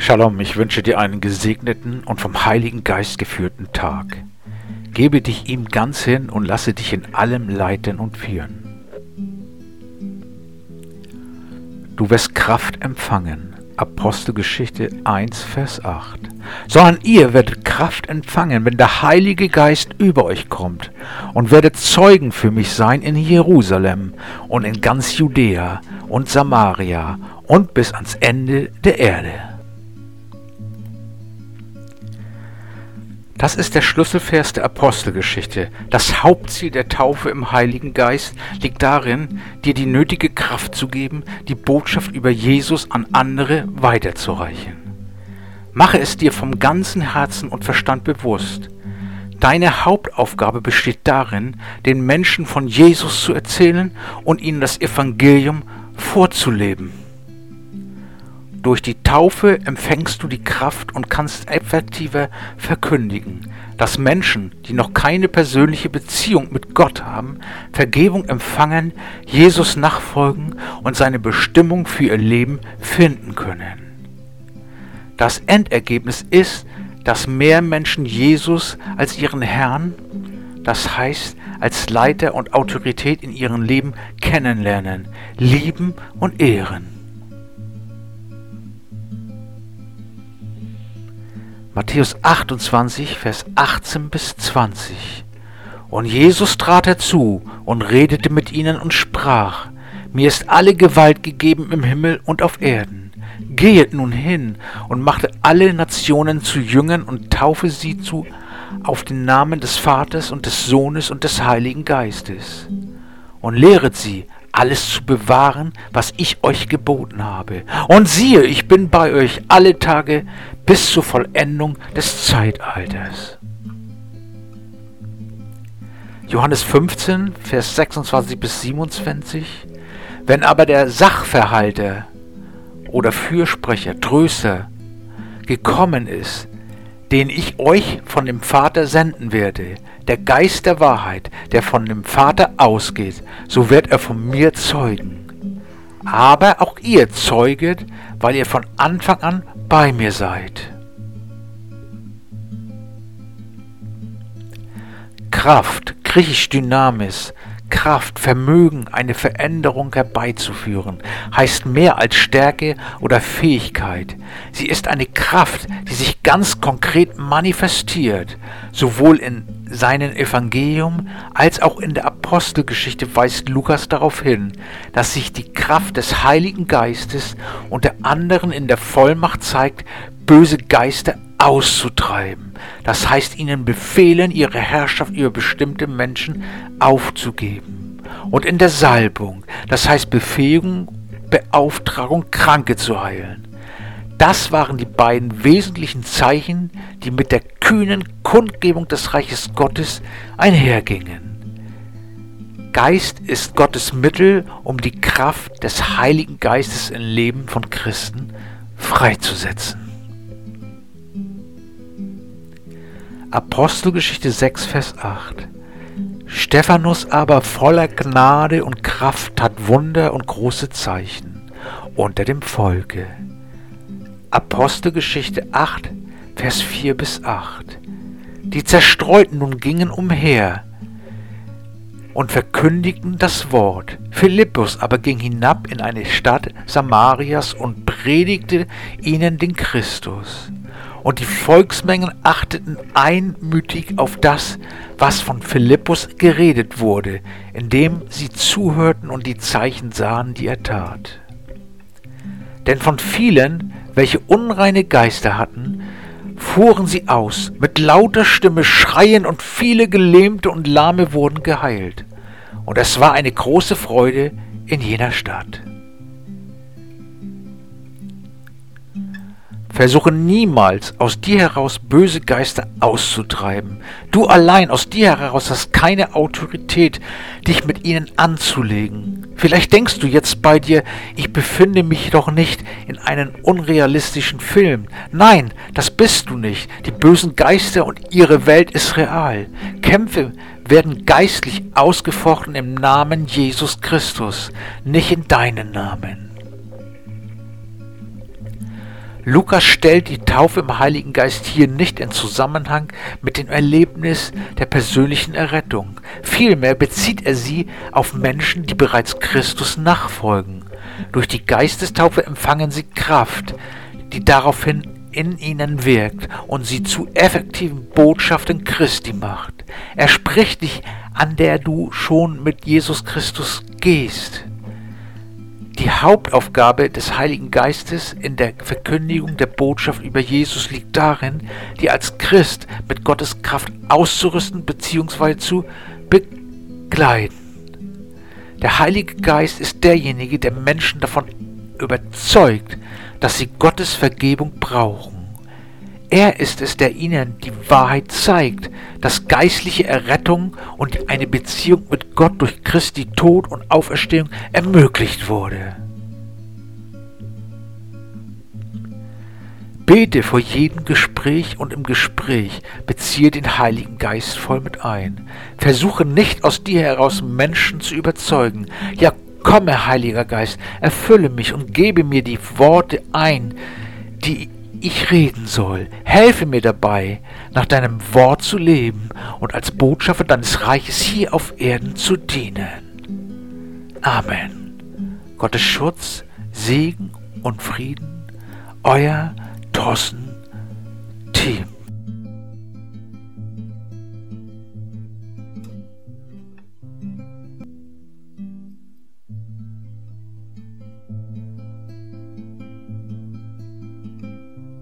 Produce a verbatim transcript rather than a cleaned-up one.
Shalom, ich wünsche dir einen gesegneten und vom Heiligen Geist geführten Tag. Gebe dich ihm ganz hin und lasse dich in allem leiten und führen. Du wirst Kraft empfangen. Apostelgeschichte eins, Vers acht. Sondern ihr werdet Kraft empfangen, wenn der Heilige Geist über euch kommt, und werdet Zeugen für mich sein in Jerusalem und in ganz Judäa und Samaria und bis ans Ende der Erde. Das ist der Schlüsselvers der Apostelgeschichte. Das Hauptziel der Taufe im Heiligen Geist liegt darin, dir die nötige Kraft zu geben, die Botschaft über Jesus an andere weiterzureichen. Mache es dir vom ganzen Herzen und Verstand bewusst. Deine Hauptaufgabe besteht darin, den Menschen von Jesus zu erzählen und ihnen das Evangelium vorzuleben. Durch die Taufe empfängst du die Kraft und kannst effektiver verkündigen, dass Menschen, die noch keine persönliche Beziehung mit Gott haben, Vergebung empfangen, Jesus nachfolgen und seine Bestimmung für ihr Leben finden können. Das Endergebnis ist, dass mehr Menschen Jesus als ihren Herrn, das heißt als Leiter und Autorität in ihrem Leben kennenlernen, lieben und ehren. Matthäus achtundzwanzig, Vers achtzehn bis zwanzig. Und Jesus trat herzu und redete mit ihnen und sprach: Mir ist alle Gewalt gegeben im Himmel und auf Erden. Gehet nun hin und macht alle Nationen zu Jüngern und taufe sie zu auf den Namen des Vaters und des Sohnes und des Heiligen Geistes. Und lehret sie, alles zu bewahren, was ich euch geboten habe. Und siehe, ich bin bei euch alle Tage bis zur Vollendung des Zeitalters. Johannes fünfzehn, Vers sechsundzwanzig bis siebenundzwanzig. Wenn aber der Sachverhalter oder Fürsprecher, Tröster gekommen ist, den ich euch von dem Vater senden werde, der Geist der Wahrheit, der von dem Vater ausgeht, so wird er von mir zeugen. Aber auch ihr zeuget, weil ihr von Anfang an bei mir seid. Kraft, griechisch Dynamis, Kraft, Vermögen, eine Veränderung herbeizuführen, heißt mehr als Stärke oder Fähigkeit. Sie ist eine Kraft, die sich ganz konkret manifestiert. Sowohl in seinem Evangelium als auch in der Apostelgeschichte weist Lukas darauf hin, dass sich die Kraft des Heiligen Geistes unter anderem in der Vollmacht zeigt, böse Geister auszutreiben. Das heißt, ihnen befehlen, ihre Herrschaft über bestimmte Menschen aufzugeben. Und in der Salbung, das heißt Befähigung, Beauftragung, Kranke zu heilen. Das waren die beiden wesentlichen Zeichen, die mit der kühnen Kundgebung des Reiches Gottes einhergingen. Geist ist Gottes Mittel, um die Kraft des Heiligen Geistes im Leben von Christen freizusetzen. Apostelgeschichte sechs, Vers acht. Stephanus aber voller Gnade und Kraft tat Wunder und große Zeichen unter dem Volke. Apostelgeschichte acht, Vers vier bis acht. Die Zerstreuten nun gingen umher und verkündigten das Wort. Philippus aber ging hinab in eine Stadt Samarias und predigte ihnen den Christus. Und die Volksmengen achteten einmütig auf das, was von Philippus geredet wurde, indem sie zuhörten und die Zeichen sahen, die er tat. Denn von vielen, welche unreine Geister hatten, fuhren sie aus, mit lauter Stimme schreien, und viele Gelähmte und Lahme wurden geheilt. Und es war eine große Freude in jener Stadt. Versuche niemals, aus dir heraus böse Geister auszutreiben. Du allein aus dir heraus hast keine Autorität, dich mit ihnen anzulegen. Vielleicht denkst du jetzt bei dir, ich befinde mich doch nicht in einem unrealistischen Film. Nein, das bist du nicht. Die bösen Geister und ihre Welt ist real. Kämpfe werden geistlich ausgefochten im Namen Jesus Christus, nicht in deinen Namen. Lukas stellt die Taufe im Heiligen Geist hier nicht in Zusammenhang mit dem Erlebnis der persönlichen Errettung. Vielmehr bezieht er sie auf Menschen, die bereits Christus nachfolgen. Durch die Geistestaufe empfangen sie Kraft, die daraufhin in ihnen wirkt und sie zu effektiven Botschaftern Christi macht. Er spricht dich, an der du schon mit Jesus Christus gehst. Die Hauptaufgabe des Heiligen Geistes in der Verkündigung der Botschaft über Jesus liegt darin, die als Christ mit Gottes Kraft auszurüsten bzw. zu begleiten. Der Heilige Geist ist derjenige, der Menschen davon überzeugt, dass sie Gottes Vergebung brauchen. Er ist es, der ihnen die Wahrheit zeigt, dass geistliche Errettung und eine Beziehung mit Gott durch Christi Tod und Auferstehung ermöglicht wurde. Bete vor jedem Gespräch und im Gespräch beziehe den Heiligen Geist voll mit ein. Versuche nicht aus dir heraus Menschen zu überzeugen. Ja, komme, Heiliger Geist, erfülle mich und gebe mir die Worte ein, die ich reden soll. Helfe mir dabei, nach deinem Wort zu leben und als Botschafter deines Reiches hier auf Erden zu dienen. Amen. Gottes Schutz, Segen und Frieden, euer Thorsten